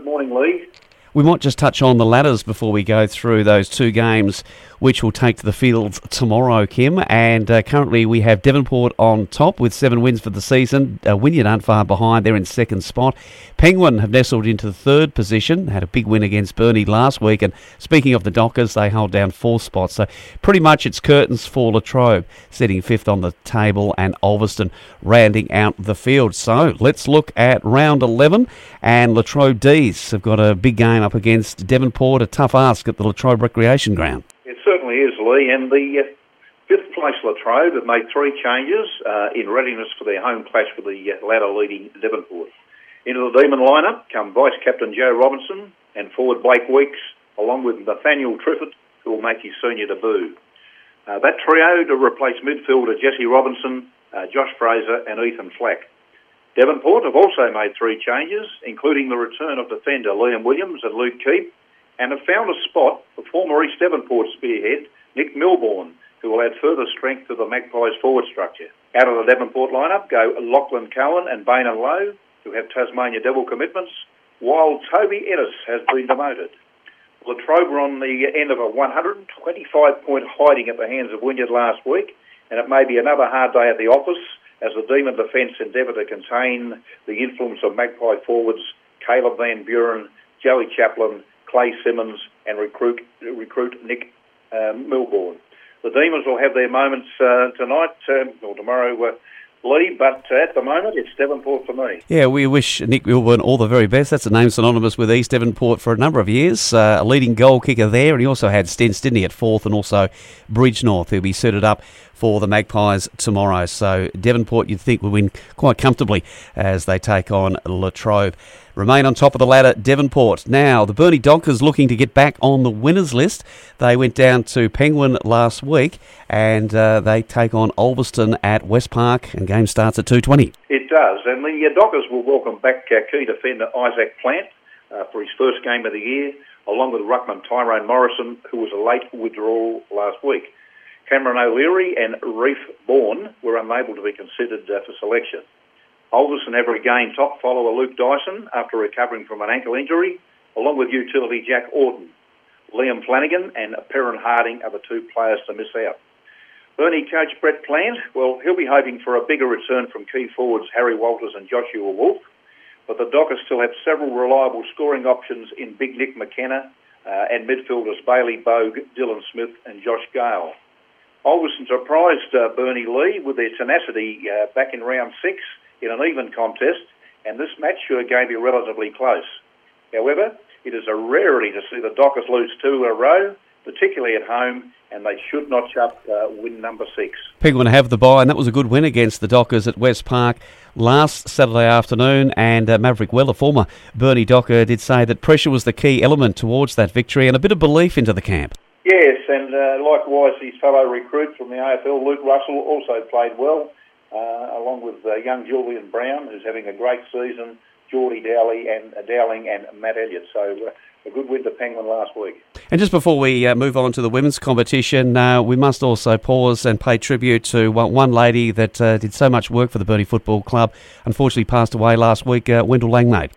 morning, Lee. We might just touch on the ladders before we go through those two games which will take to the fields tomorrow, Kim. And currently we have Devonport on top with 7 wins for the season. Wynyard aren't far behind. They're in second spot. Penguin have nestled into the third position, had a big win against Burnie last week. And speaking of the Dockers, they hold down 4th spot. So pretty much it's curtains for Latrobe, sitting 5th on the table, and Ulverston rounding out the field. So let's look at round 11. And Latrobe D's have got a big game up against Devonport, a tough ask at the Latrobe Recreation Ground. It certainly is, Lee, and the 5th place Latrobe have made 3 changes in readiness for their home clash with the ladder-leading Devonport. Into the Demon lineup come Vice-Captain Joe Robinson and forward Blake Weeks, along with Nathaniel Triffett, who will make his senior debut. That trio to replace midfielder Jesse Robinson, Josh Fraser and Ethan Flack. Devonport have also made 3 changes, including the return of defender Liam Williams and Luke Keep, and have found a spot for former East Devonport spearhead Nick Milbourne, who will add further strength to the Magpies' forward structure. Out of the Devonport lineup go Lachlan Cohen and Baina Lowe, who have Tasmania Devil commitments, while Toby Ennis has been demoted. Latrobe were on the end of a 125-point hiding at the hands of Wynyard last week, and it may be another hard day at the office as the Demon defence endeavour to contain the influence of Magpie forwards Caleb Van Buren, Joey Chaplin, Clay Simmons and recruit Nick Milbourne. The Demons will have their moments tonight or tomorrow, Lee, but at the moment it's Devonport for me. Yeah, we wish Nick Milbourne all the very best. That's a name synonymous with East Devonport for a number of years. A leading goal kicker there, and he also had Sten Stidney at 4th, and also Bridgenorth, who'll be suited up for the Magpies tomorrow. So Devonport, you'd think, will win quite comfortably as they take on Latrobe. Remain on top of the ladder, Devonport. Now, the Burnie Dockers looking to get back on the winners list. They went down to Penguin last week, and they take on Ulverston at West Park, and game starts at 2:20. It does, and the Dockers will welcome back key defender Isaac Plant for his first game of the year, along with ruckman Tyrone Morrison, who was a late withdrawal last week. Cameron O'Leary and Reef Bourne were unable to be considered for selection. Ulverston have regained top follower Luke Dyson after recovering from an ankle injury, along with utility Jack Orton. Liam Flanagan and Perrin Harding are the 2 players to miss out. Burnie coach Brett Plant, well, he'll be hoping for a bigger return from key forwards Harry Walters and Joshua Wolf, but the Dockers still have several reliable scoring options in Big Nick McKenna and midfielders Bailey Bogue, Dylan Smith and Josh Gale. Ulverston surprised Burnie Lee with their tenacity back in round 6 in an even contest, and this match should again be relatively close. However, it is a rarity to see the Dockers lose 2 in a row, particularly at home, and they should notch up win number 6. Penguin have the bye, and that was a good win against the Dockers at West Park last Saturday afternoon, and Maverick Weller, former Burnie Docker, did say that pressure was the key element towards that victory and a bit of belief into the camp. Yes, and likewise his fellow recruit from the AFL, Luke Russell, also played well, along with young Julian Brown, who's having a great season, Geordie Dowling and Matt Elliott. So a good win to Penguin last week. And just before we move on to the women's competition, we must also pause and pay tribute to one lady that did so much work for the Burnie Football Club. Unfortunately passed away last week, Wendell Langmaid.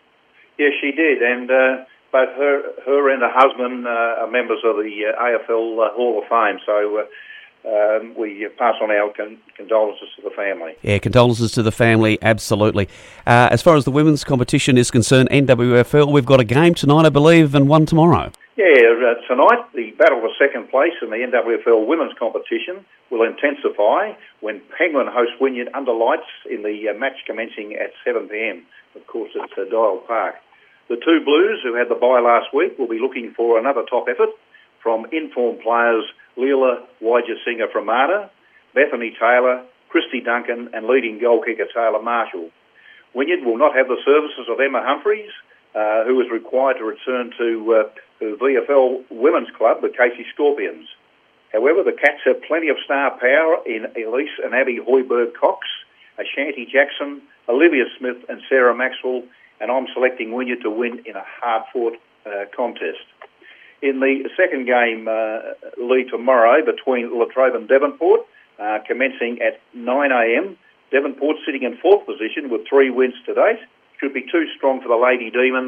Yes, she did, and both her and her husband are members of the AFL Hall of Fame. So we pass on our condolences to the family. Yeah, condolences to the family, absolutely. As far as the women's competition is concerned, NWFL, we've got a game tonight, I believe, and one tomorrow. Yeah, tonight the battle for second place in the NWFL women's competition will intensify when Penguin host Wynyard under lights in the match commencing at 7 p.m. Of course, it's Dial Park. The 2 Blues, who had the bye last week, will be looking for another top effort from informed players Leela Wajasinger from Marta, Bethany Taylor, Christy Duncan and leading goal kicker Taylor Marshall. Wynyard will not have the services of Emma Humphreys, who is required to return to the VFL Women's Club, the Casey Scorpions. However, the Cats have plenty of star power in Elise and Abby Hoiberg-Cox, Ashanti Jackson, Olivia Smith and Sarah Maxwell, and I'm selecting Wynyard to win in a hard-fought contest. In the second game, Lee, tomorrow between Latrobe and Devonport, commencing at 9 a.m, Devonport sitting in 4th position with 3 wins to date. Should be too strong for the Lady Demons,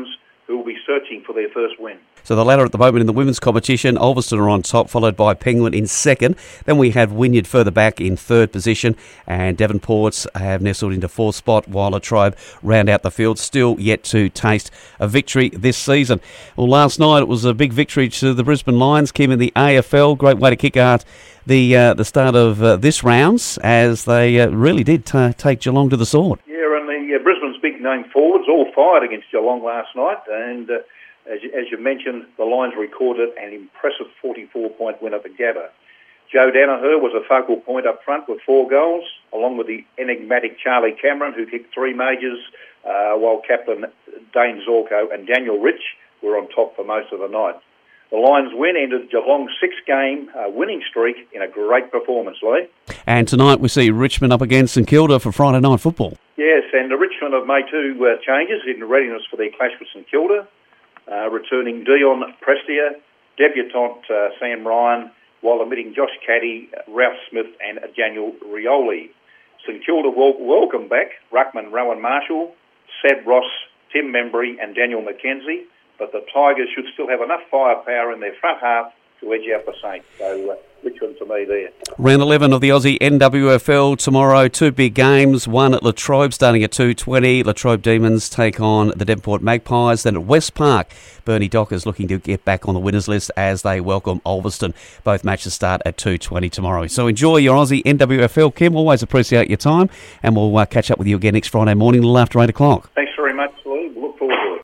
who will be searching for their first win. So the ladder at the moment in the women's competition, Ulverston are on top, followed by Penguin in second. Then we have Wynyard further back in third position, and Devonport's have nestled into fourth spot, while Latrobe round out the field, still yet to taste a victory this season. Well, last night it was a big victory to the Brisbane Lions, Kim, in the AFL. Great way to kick out the start of this rounds, as they really did take Geelong to the sword. Yeah, and the Brisbane's big name forwards all fired against Geelong last night, and as you mentioned, the Lions recorded an impressive 44-point win at the Gabba. Joe Danaher was a focal point up front with 4 goals, along with the enigmatic Charlie Cameron, who kicked 3 majors, while captain Dane Zorko and Daniel Rich were on top for most of the night. The Lions win ended Geelong's 6-game winning streak in a great performance, Lee. And tonight we see Richmond up against St Kilda for Friday night football. Yes, and the Richmond have made 2 changes in readiness for their clash with St Kilda. Returning Dion Prestia, debutant Sam Ryan, while omitting Josh Caddy, Ralph Smith and Daniel Rioli. St Kilda will welcome back ruckman Rowan Marshall, Seb Ross, Tim Membry and Daniel McKenzie, but the Tigers should still have enough firepower in their front half to edge out the Saints. So Richmond for me there. Round 11 of the Aussie NWFL tomorrow. 2 big games. One at Latrobe starting at 2:20. Latrobe Demons take on the Devonport Magpies. Then at West Park, Bernie Dockers looking to get back on the winners list as they welcome Ulverston. Both matches start at 2:20 tomorrow. So enjoy your Aussie NWFL, Kim. Always appreciate your time, and we'll catch up with you again next Friday morning a little after 8 o'clock. Thanks.